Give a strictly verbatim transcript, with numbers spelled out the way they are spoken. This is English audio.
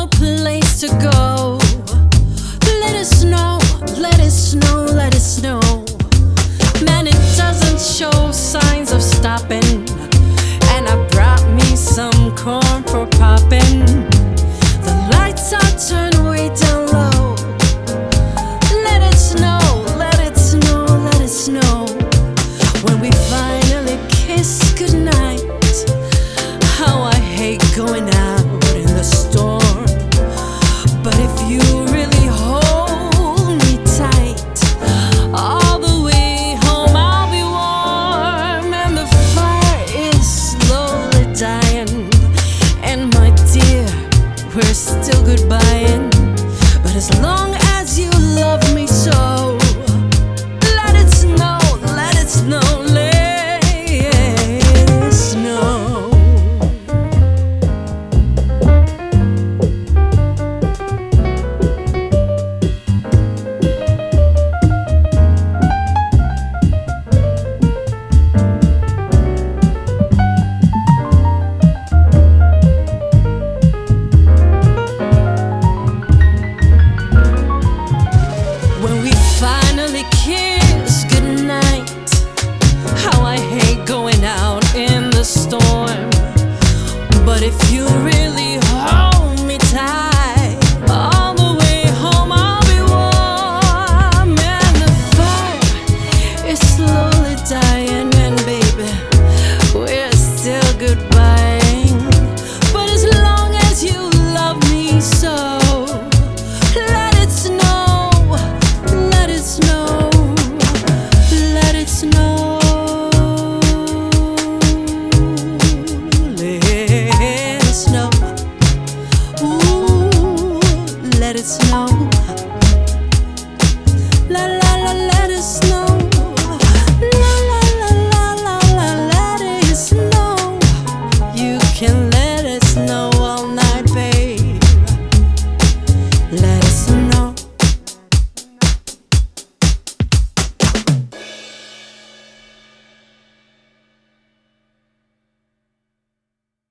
no place to go. Let it snow, let it snow, let it snow. Man, it doesn't show signs of stopping. And I brought me some corn for popping. The lights are turned way down low. Let it snow, let it snow, let it snow. When we finally kiss goodnight, how I hate going out in the storm. But if you really hold me tight, all the way home I'll be warm. And the fire is slowly dying. And my dear, we're still goodbying. But as long as you love me so, let it snow, let it snow, let it snow. When we finally kiss goodnight, how I hate going out in the storm. But if you really hold me tight, all the way home I'll be warm. And the fire is slowly dying, and baby, we're still goodbying. But as long as you love me so, let it snow, let it snow, let it snow, let it snow. Ooh, let it snow.